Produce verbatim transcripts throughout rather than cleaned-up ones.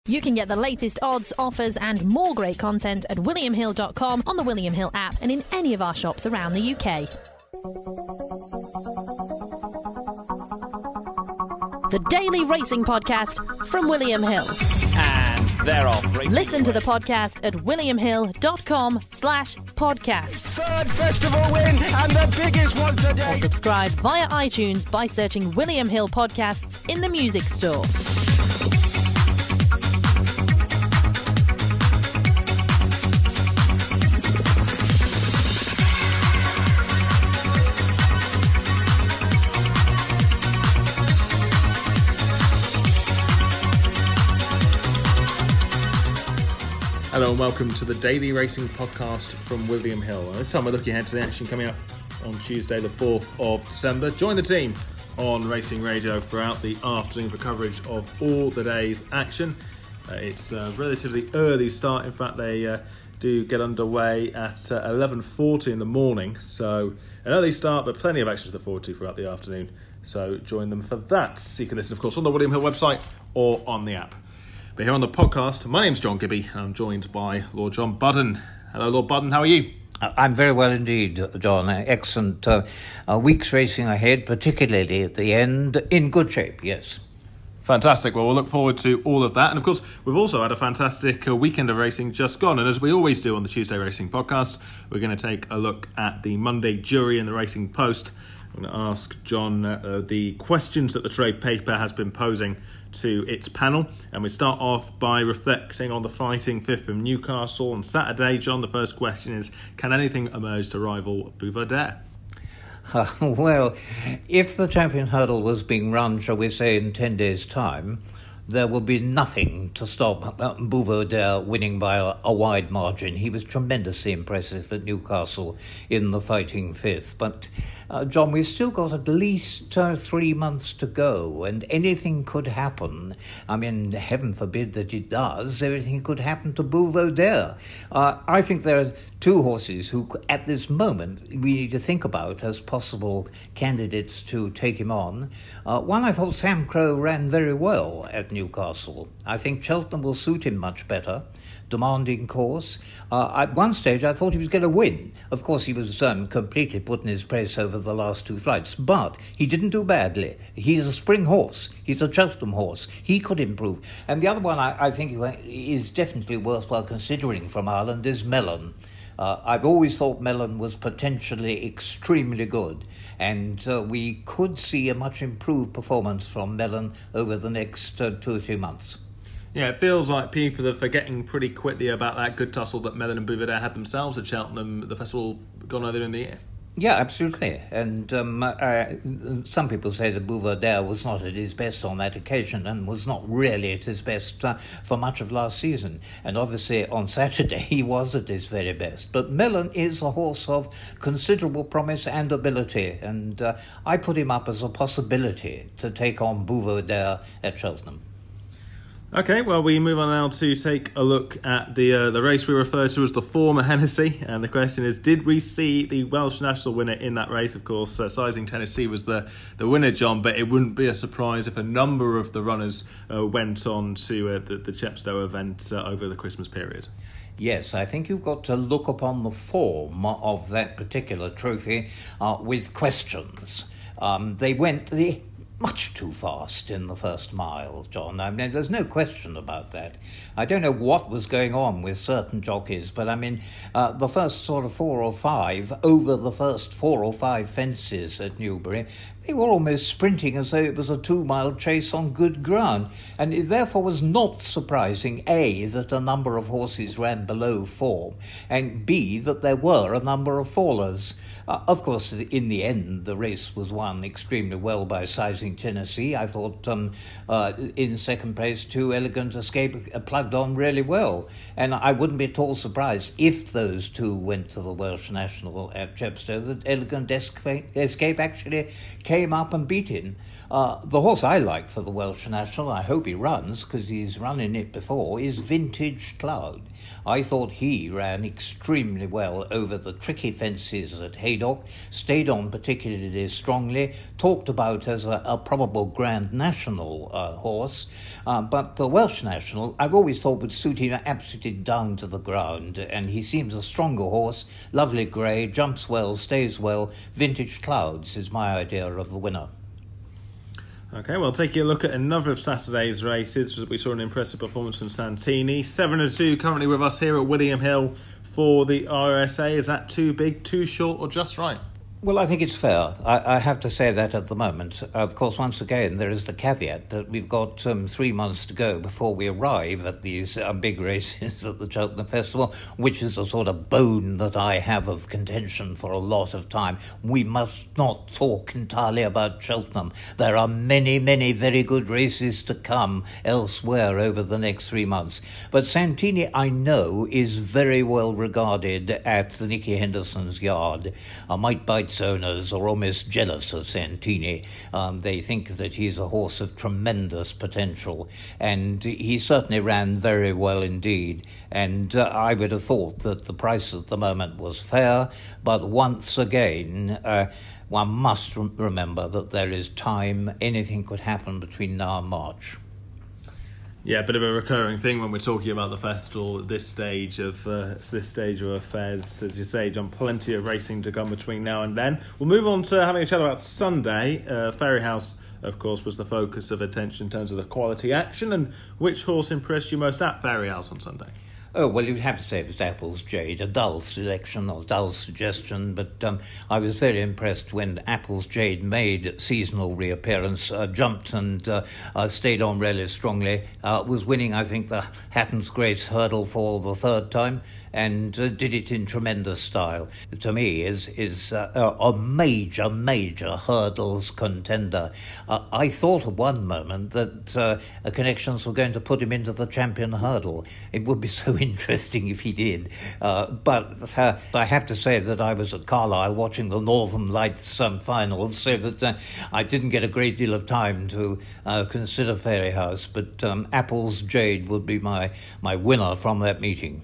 You can get the latest odds, offers and more great content at william hill dot com, on the William Hill app and in any of our shops around the U K. The Daily Racing Podcast from William Hill. And they're off. Listen to the podcast at william hill dot com slash podcast. Third festival win and the biggest one today. Or subscribe via iTunes by searching William Hill Podcasts in the music store. Hello and welcome to the Daily Racing Podcast from William Hill. And this time we're looking ahead to the action coming up on Tuesday the fourth of December. Join the team on Racing Radio throughout the afternoon for coverage of all the day's action. Uh, it's a relatively early start. In fact, they uh, do get underway at uh, eleven forty in the morning. So an early start, but plenty of action to look forward to throughout the afternoon. So join them for that. You can listen, of course, on the William Hill website or on the app. But here on the podcast, my name's John Gibby, and I'm joined by Lord John Budden. Hello, Lord Budden, how are you? I'm very well indeed, John. Excellent uh, uh, week's racing ahead, particularly at the end. In good shape, yes. Fantastic. Well, we'll look forward to all of that. And of course, we've also had a fantastic uh, weekend of racing just gone. And as we always do on the Tuesday Racing Podcast, we're going to take a look at the Monday jury in the Racing Post. I'm going to ask John uh, the questions that the trade paper has been posing to its panel. And we start off by reflecting on the fighting fifth from Newcastle on Saturday. John, the first question is, can anything emerge to rival Bouverdaire? Uh, well, if the champion hurdle was being run, shall we say, in ten days' time, there will be nothing to stop Bouverdaire winning by a, a wide margin. He was tremendously impressive at Newcastle in the fighting fifth. But, uh, John, we've still got at least uh, three months to go, and anything could happen. I mean, heaven forbid that it does. Everything could happen to Bouverdaire. Uh, I think there are two horses who, at this moment, we need to think about as possible candidates to take him on. Uh, one, I thought Sam Crow ran very well at Newcastle. I think Cheltenham will suit him much better. Demanding course. Uh, at one stage, I thought he was going to win. Of course, he was um, completely put in his place over the last two flights, but he didn't do badly. He's a spring horse. He's a Cheltenham horse. He could improve. And the other one I, I think is definitely worthwhile considering from Ireland is Mellon. Uh, I've always thought Mellon was potentially extremely good, and uh, we could see a much improved performance from Mellon over the next uh, two or three months. Yeah, it feels like people are forgetting pretty quickly about that good tussle that Mellon and Bouverdaire had themselves at Cheltenham, the festival gone earlier in the year. Yeah, absolutely. And um, uh, some people say that Bouverdaire was not at his best on that occasion and was not really at his best uh, for much of last season. And obviously on Saturday he was at his very best. But Mellon is a horse of considerable promise and ability. And uh, I put him up as a possibility to take on Bouverdaire at Cheltenham. Okay, well, we move on now to take a look at the uh, the race we refer to as the former Hennessy. And the question is, did we see the Welsh national winner in that race? Of course, uh, Sizing Tennessee was the, the winner, John, but it wouldn't be a surprise if a number of the runners uh, went on to uh, the, the Chepstow event uh, over the Christmas period. Yes, I think you've got to look upon the form of that particular trophy uh, with questions. Um, they went... the. Much too fast in the first mile, John. I mean, there's no question about that. I don't know what was going on with certain jockeys, but I mean, uh, the first sort of four or five, over the first four or five fences at Newbury, they were almost sprinting as though it was a two-mile chase on good ground. And it therefore was not surprising, A, that a number of horses ran below form, and B, that there were a number of fallers. Uh, of course, in the end, the race was won extremely well by Sizing Tennessee. I thought um, uh, in second place, Two Elegant Escape uh, plugged on really well. And I wouldn't be at all surprised if those two went to the Welsh National at Chepstow, that Elegant Escape actually came up and beat him. Uh, the horse I like for the Welsh National, I hope he runs, because he's run in it before, is Vintage Cloud. I thought he ran extremely well over the tricky fences at Haydock, stayed on particularly strongly, talked about as a, a a probable Grand National uh, horse, uh, but the Welsh National I've always thought would suit him absolutely down to the ground, and he seems a stronger horse, lovely grey, jumps well, stays well. Vintage Clouds is my idea of the winner. Okay, well, taking a look at another of Saturday's races, we saw an impressive performance from Santini. seven and two currently with us here at William Hill for the R S A. Is that too big, too short, or just right? Well, I think it's fair. I, I have to say that at the moment. Of course, once again, there is the caveat that we've got um, three months to go before we arrive at these uh, big races at the Cheltenham Festival, which is a sort of bone that I have of contention for a lot of time. We must not talk entirely about Cheltenham. There are many, many very good races to come elsewhere over the next three months. But Santini, I know, is very well regarded at the Nicky Henderson's yard. Uh, Mike Bites owners are almost jealous of Santini. Um, they think that he's a horse of tremendous potential, and he certainly ran very well indeed. And uh, I would have thought that the price at the moment was fair, but once again, uh, one must re- remember that there is time. Anything could happen between now and March. Yeah, a bit of a recurring thing when we're talking about the festival at this stage of uh, this stage of affairs. As you say, John, plenty of racing to come between now and then. We'll move on to having a chat about Sunday. Uh, Fairyhouse, of course, was the focus of attention in terms of the quality action. And which horse impressed you most at Fairyhouse on Sunday? Oh, well, you'd have to say it was Apple's Jade, a dull selection or dull suggestion, but um, I was very impressed when Apple's Jade made seasonal reappearance, uh, jumped and uh, uh, stayed on really strongly, uh, was winning, I think, the Hatton's Grace hurdle for the third time, and uh, did it in tremendous style. To me, is is uh, a major, major hurdles contender. Uh, I thought at one moment that uh, connections were going to put him into the champion hurdle. It would be so interesting if he did. Uh, but uh, I have to say that I was at Carlisle watching the Northern Lights um, finals, so that uh, I didn't get a great deal of time to uh, consider Fairyhouse. But um, Apple's Jade would be my, my winner from that meeting.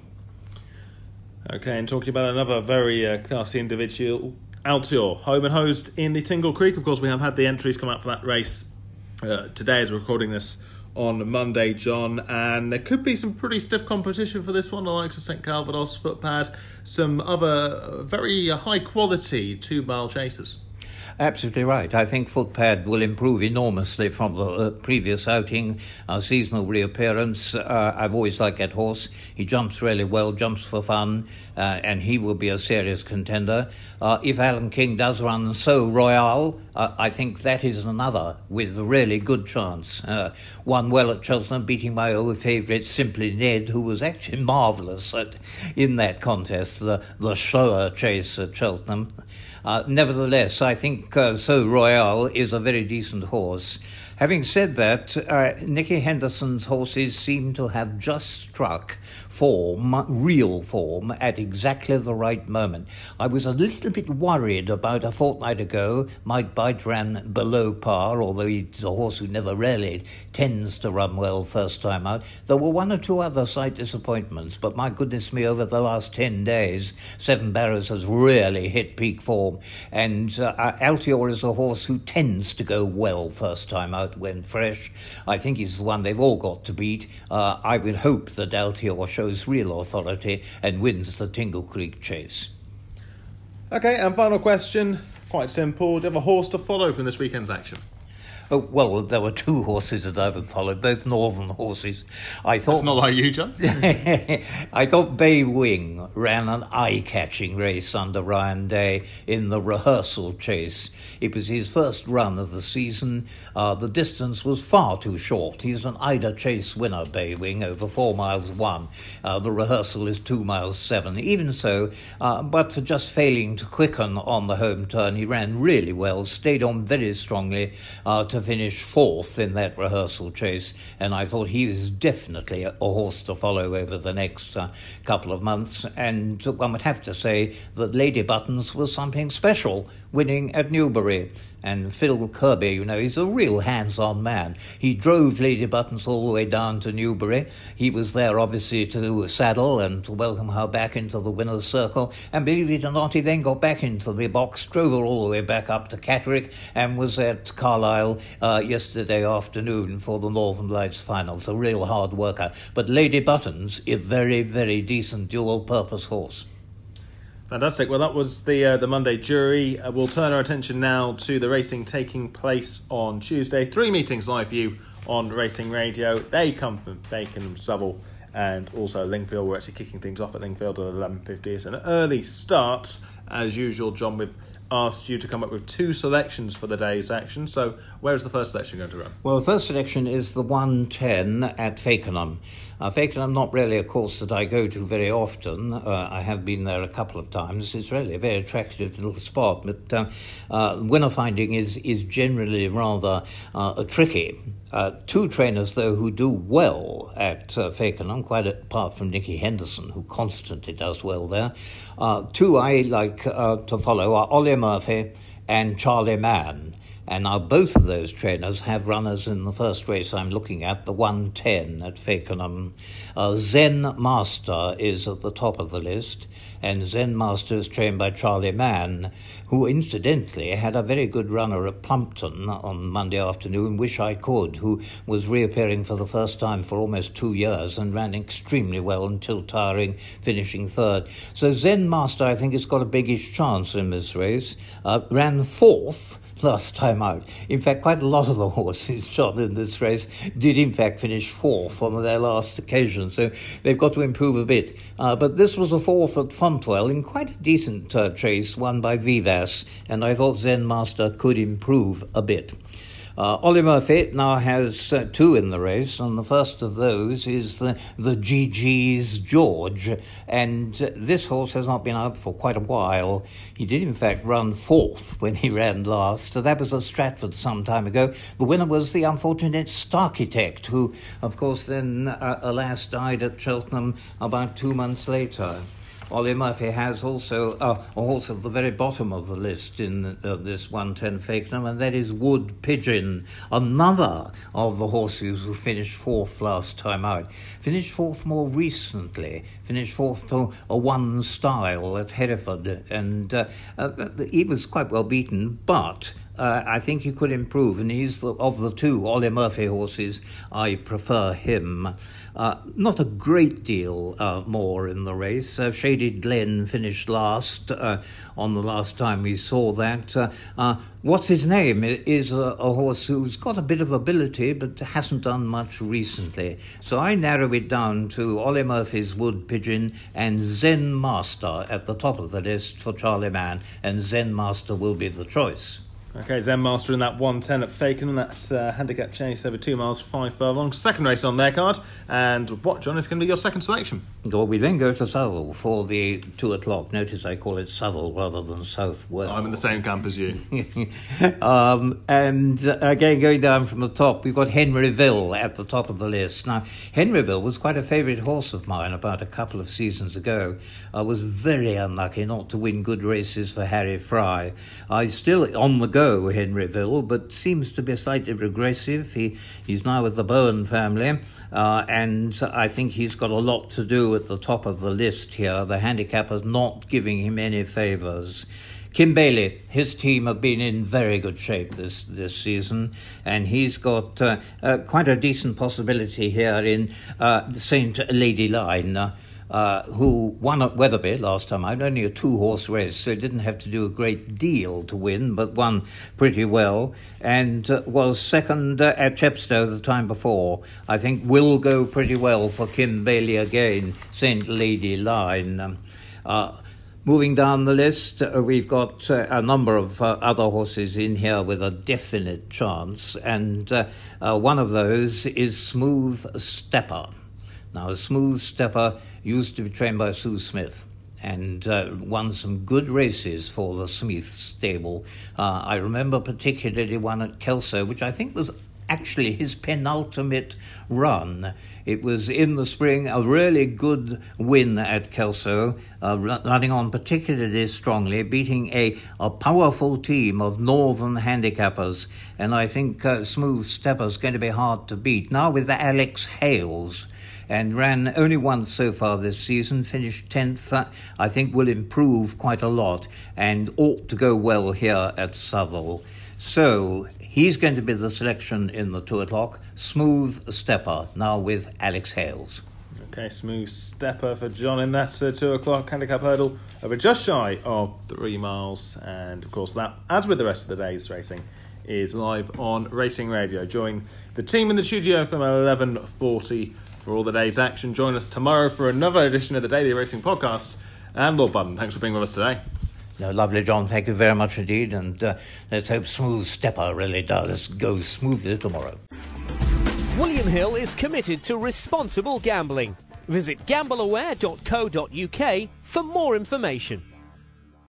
Okay, and talking about another very uh, classy individual, Altior, home and hosed in the Tingle Creek. Of course, we have had the entries come out for that race uh, today as we're recording this on Monday, John, and there could be some pretty stiff competition for this one, the likes of Saint Calvados, Footpad, some other very high-quality two-mile chasers. Absolutely right. I think Footpad will improve enormously from the uh, previous outing, uh, seasonal reappearance. Uh, I've always liked that horse. He jumps really well, jumps for fun, uh, and he will be a serious contender. Uh, if Alan King does run So Royale, uh, I think that is another with a really good chance. Uh, won well at Cheltenham, beating my old favourite Simply Ned, who was actually marvellous at, in that contest, the, the slower chase at Cheltenham. Uh, nevertheless, I think uh, So Royale is a very decent horse. Having said that, uh, Nicky Henderson's horses seem to have just struck form, real form, at exactly the right moment. I was a little bit worried about a fortnight ago. Mike Bite ran below par, although he's a horse who never really tends to run well first time out. There were one or two other slight disappointments, but my goodness me, over the last ten days, Seven Barrows has really hit peak form. And uh, Altior is a horse who tends to go well first time out when fresh. I think he's the one they've all got to beat. Uh, I would hope that Altior shows real authority and wins the Tingle Creek Chase. Okay, and final question, quite simple. Do you have a horse to follow from this weekend's action? Oh, well, there were two horses that I would follow, both northern horses. I thought That's not like you, John. I thought Bay Wing ran an eye-catching race under Ryan Day in the rehearsal chase. It was his first run of the season. Uh, the distance was far too short. He's an Ida Chase winner, Bay Wing, over four miles one. Uh, the rehearsal is two miles seven. Even so, uh, but for just failing to quicken on the home turn, he ran really well, stayed on very strongly uh, to finish fourth in that rehearsal chase, and I thought he was definitely a, a horse to follow over the next uh, couple of months. And one would have to say that Lady Buttons was something special winning at Newbury. And Phil Kirby, you know, he's a real hands-on man. He drove Lady Buttons all the way down to Newbury. He was there, obviously, to saddle and to welcome her back into the winner's circle. And believe it or not, he then got back into the box, drove her all the way back up to Catterick, and was at Carlisle uh, yesterday afternoon for the Northern Lights finals. A real hard worker. But Lady Buttons, a very, very decent dual-purpose horse. Fantastic. Well, that was the uh, the Monday jury. Uh, we'll turn our attention now to the racing taking place on Tuesday. Three meetings live for you on Racing Radio. They come from Fakenham, Southwell, and also Lingfield. We're actually kicking things off at Lingfield at eleven fifty. It's an early start. As usual, John, we've asked you to come up with two selections for the day's action. So where's the first selection going to run? Well, the first selection is the one ten at Fakenham. Uh, Fakenham, not really a course that I go to very often. Uh, I have been there a couple of times. It's really a very attractive little spot, but uh, uh, winner finding is, is generally rather uh, tricky. Uh, two trainers, though, who do well at uh, Fakenham, quite apart from Nicky Henderson, who constantly does well there. Uh, two I like uh, to follow are Ollie Murphy and Charlie Mann. And now both of those trainers have runners in the first race I'm looking at, the one ten at Fakenham. Uh, Zen Master is at the top of the list, and Zen Master is trained by Charlie Mann, who incidentally had a very good runner at Plumpton on Monday afternoon, Wish I Could, who was reappearing for the first time for almost two years and ran extremely well until tiring, finishing third. So Zen Master, I think, has got a biggish chance in this race. Uh, ran fourth last time out. In fact, quite a lot of the horses, John, in this race did in fact finish fourth on their last occasion, so they've got to improve a bit. Uh, but this was a fourth at Fontwell in quite a decent uh, chase, won by Vivas, and I thought Zen Master could improve a bit. Uh, Ollie Murphy now has uh, two in the race, and the first of those is the, the G G's George, and uh, this horse has not been out for quite a while. He did in fact run fourth when he ran last. So that was at Stratford some time ago. The winner was the unfortunate Starchitect, who of course then uh, alas died at Cheltenham about two months later. Ollie Murphy has also uh, a horse at the very bottom of the list in uh, this one ten Fakenham, and that is Wood Pigeon, another of the horses who finished fourth last time out. Finished fourth more recently, finished fourth to a one style at Hereford, and uh, uh, he was quite well beaten, but Uh, I think he could improve, and he's the, of the two Ollie Murphy horses, I prefer him. Uh, not a great deal uh, more in the race. Uh, Shaded Glen finished last uh, on the last time we saw that. Uh, uh, what's his name is a, a horse who's got a bit of ability but hasn't done much recently. So I narrow it down to Ollie Murphy's Wood Pigeon and Zen Master at the top of the list for Charlie Mann, and Zen Master will be the choice. Okay, Zen Master in that one ten at Fakenham. That's uh, handicap chase over two miles, five furlongs. Second race on their card. And what, John, is going to be your second selection? Well, we then go to Southwell for the two o'clock. Notice I call it Southwell rather than Southwell. I'm in the same camp as you. um, and uh, again, going down from the top, we've got Henryville at the top of the list. Now, Henryville was quite a favourite horse of mine about a couple of seasons ago. I was very unlucky not to win good races for Harry Fry. I still on the go Henryville, but seems to be slightly regressive. He he's now with the Bowen family, uh, and I think he's got a lot to do at the top of the list here. The handicapper's not giving him any favours. Kim Bailey, his team have been in very good shape this, this season, and he's got uh, uh, quite a decent possibility here in uh, the Saint Lady Line. Uh, Uh, who won at Wetherby last time out, only a two-horse race, so didn't have to do a great deal to win, but won pretty well, and uh, was second uh, at Chepstow the time before. I think will go pretty well for Kim Bailey again, Saint Lady Line. Um, uh, moving down the list, uh, we've got uh, a number of uh, other horses in here with a definite chance, and uh, uh, one of those is Smooth Stepper. Now, Smooth Stepper used to be trained by Sue Smith and uh, won some good races for the Smith stable. Uh, I remember particularly one at Kelso, which I think was actually his penultimate run. It was in the spring, a really good win at Kelso, uh, running on particularly strongly, beating a, a powerful team of northern handicappers. And I think uh, Smooth Stepper's going to be hard to beat. Now with Alex Hales, and ran only once so far this season, finished tenth, uh, I think will improve quite a lot and ought to go well here at Southwell. So he's going to be the selection in the two o'clock. Smooth Stepper, now with Alex Hales. Okay, Smooth Stepper for John in that uh, two o'clock handicap hurdle over just shy of three miles. And of course that, as with the rest of the day's racing, is live on Racing Radio. Join the team in the studio from eleven forty for all the day's action. Join us tomorrow for another edition of the Daily Racing Podcast. And Lord Budden, thanks for being with us today. No, lovely, John. Thank you very much indeed. And uh, let's hope Smooth Stepper really does go smoothly tomorrow. William Hill is committed to responsible gambling. Visit gamble aware dot co dot uk for more information.